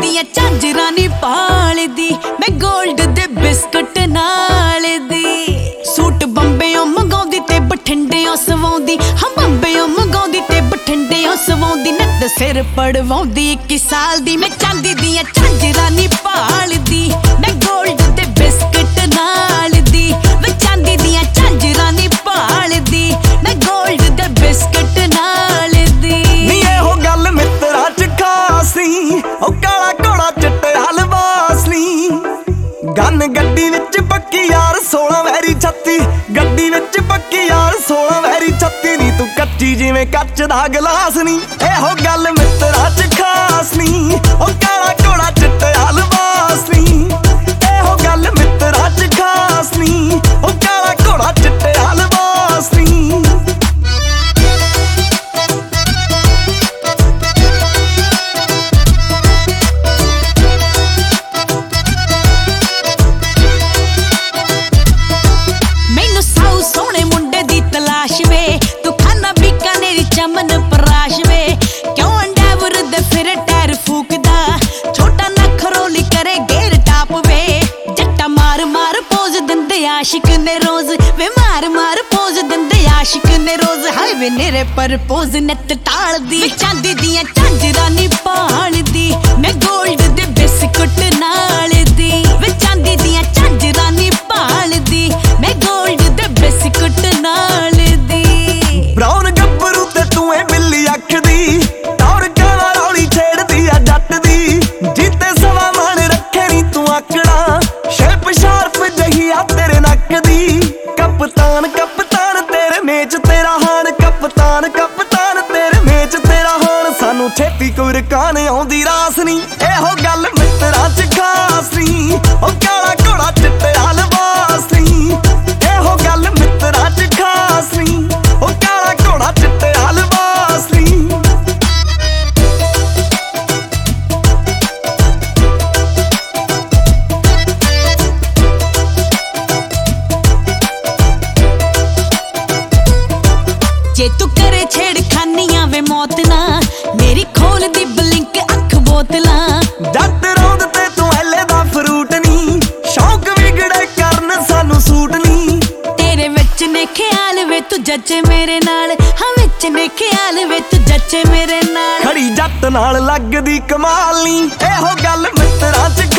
ਦੀਆਂ ਝਾਂਜਰਾਂ ਨੀ ਪਾਲਦੀ ਮੈਂ ਗੋਲਡ ਦੇ ਬਿਸਕਟ ਨਾਲ ਦੀ। ਸੂਟ ਬੰਬਿਓਂ ਮੰਗਾਉਂਦੀ ਤੇ ਬਠਿੰਡਿਓਂ ਸਵਾਉਂਦੀ, ਹਾਂ ਬੰਬਿਓਂ ਮੰਗਾਉਂਦੀ ਤੇ ਬਠਿੰਡਿਓਂ ਸਵਾਉਂਦੀ। ਨੱਤ ਸਿਰ ਪੜਵਾਉਂਦੀ 21 ਸਾਲ ਦੀ ਮੈਂ ਚਾਂਦੀ ਦੀਆਂ ਝਾਂਜਰਾਂ ਨੀ ਪਾਲਦੀ ਮੈਂ ਗੋਲਡ ਦੇ ਬਿਸਕਟ ਨਾਲ ਦੀ। ਮੈਂ ਚਾਂਦੀ ਦੀਆਂ ਝਾਂਜਰਾਂ ਨੀ ਪਾਲਦੀ ਮੈਂ ਗੋਲਡ ਦੇ ਬਿਸਕਟ ਨਾਲ ਦੀ। ਨੀ ਇਹੋ ਗੱਲ ਮਿੱਤਰਾਂ ਚ ਖਾਸ ਨੀ, ਉਹ ਕਾਲਾ ਘੋੜਾ ਚਿੱਟੇ ਹਲਵਾਸ ਨੀ। ਗੰਨ ਗੱਡੀ ਵਿੱਚ ਪੱਕੀ ਯਾਰ 16 ਵੈਰੀ 36, ਗੱਡੀ ਵਿੱਚ ਪੱਕੀ ਯਾਰ 16 ਵੈਰੀ 36 ਨੀ। ਤੂੰ ਕੱਚੀ ਜਿਵੇਂ ਕੱਚ ਦਾ ਗਲਾਸ ਨੀ। ਇਹੋ ਗੱਲ ਮਿੱਤਰਾਂ ਚ ਖਾਸ ਨੀ, ਉਹ ਕਾਲਾ ਘੋੜਾ ਚਿੱਟੇ ਹਲਵਾਸ ਨੀ। ਇਹੋ ਗੱਲ ਮਿੱਤਰਾਂ ਚ ਖਾਸ ਨੀ, ਉਹ ਕਾਲਾ ਘੋੜਾ ਚਿੱਟੇ ਹਲਵਾਸ ਨੀ। ਚਮਨ ਪਰਾਸ਼ ਵੇ ਕਿਉਂ ਅੰਡਾਵਰ ਦੇ ਫਿਰ ਟਾਇਰ ਫੂਕਦਾ, ਛੋਟਾ ਨਖਰੋਲੀ ਕਰੇ ਗੇਰ ਟਾਪ ਵੇ। ਜੱਟਾ ਮਾਰ ਮਾਰ ਪੋਜ਼ ਦਿੰਦੇ ਆਸ਼ਿਕ ਨੇ ਰੋਜ਼ ਵੇ, ਮਾਰ ਮਾਰ ਪੋਜ਼ ਦਿੰਦੇ ਆਸ਼ਿਕ ਨੇ ਰੋਜ਼। ਹਾਏ ਵੇ ਨੇਰੇ ਪਰ ਪੋਜ਼ ਨੱਤ ਟਾਲਦੀ ਚਾਂਦੀ ਦੀਆਂ ਝਾਂਜਰਾਂ ਨੀ ਪਾਲਦੀ ਮੈਂ ਗੋਲਡ ਦੇ ਬਿਸਕੁਟ ਨਾਲ ਦੀ। ਵੇ ਚਾਂਦੀ ਦੀਆਂ ਝਾਂਜਰਾਂ ਨੀ ਪਾਲਦੀ ਮੈਂ ਗੋਲਡ ਦੇ ਬਿਸਕੁਟ ਨਾਲ ਦੀ। ਬਰਾਉਨ ਗੱਭਰੂ ਤੇ ਤੂੰ ਏ ਬਿੱਲੀ ਅੱਖ ਦੀ, ਟੌਰ ਕਾਲਾ ਰੌਲੀ ਛੇੜਦੀ ਆ ਜੱਟ ਦੀ। ਜੀਤੇ ਸਵਾ ਮਣ ਰੱਖੇ ਨੀ ਤੂੰ ਆਕੜਾ, ਸ਼ੇਪ ਸ਼ਾਰਪ ਜਹੀ ਆ ਤੇਰੇ ਨੱਕ ਦੀ। ਕਪਤਾਨ ਕਪਤਾਨ ਤੇਰੇ ਮੇਚ ਤੇਰਾ ਹਾਣ, ਕਪਤਾਨ ਕਪਤਾਨ ਤੇਰੇ ਮੇਚ ਤੇਰਾ ਹਾਣ। ਸਾਨੂੰ ਛੇਤੀ ਕੋਈ ਰਕਾਨ ਆਉਂਦੀ ਰਾਸ ਨੀ। ਇਹੋ ਗੱਲ ਮਿੱਤਰਾਂ ਚ ਖਾਸ ਨੀ, ਉਹ ਕਾਲਾ ਘੋੜਾ ਚਿੱਟੇ ਹਲਵਾਸ ਨੀ। ਇਹੋ ਗੱਲ ਮਿੱਤਰਾਂ ਚ ਖਾਸ ਨੀ, ਉਹ ਕਾਲਾ ਘੋੜਾ ਚਿੱਟੇ ਹਲਵਾਸ ਨੀ। ਜੇ ਤੂੰ ਕਰੇ ਛੇੜਖਾਨੀਆਂ ਵੇ ਮੌਤ ਨਾ, ਮੇਰੀ ਖੋਲਦੀ ਬਲਿੰਕ ਅੱਖ ਬੋਤਲਾਂ। ਜੱਟ ਰੌਂਦ ਤੇ ਤੂੰ ਐਲੇ ਦਾ ਫਰੂਟ ਨੀ, ਸ਼ੌਕ ਵਿਗੜੇ ਕਰਨ ਸਾਨੂੰ ਸੂਟ ਨੀ। ਤੇਰੇ ਵਿੱਚ ਨੇ ਖਿਆਲ ਵੇ ਤੂੰ ਜੱਜੇ ਮੇਰੇ ਨਾਲ, ਹਾਂ ਵਿੱਚ ਨੇ ਖਿਆਲ ਵੇ ਤੂੰ ਜੱਜੇ ਮੇਰੇ ਨਾਲ। ਖੜੀ ਜੱਟ ਨਾਲ ਲੱਗਦੀ ਕਮਾਲ ਨੀ। ਇਹੋ ਗੱਲ ਮਿੱਤਰਾਂ ਚ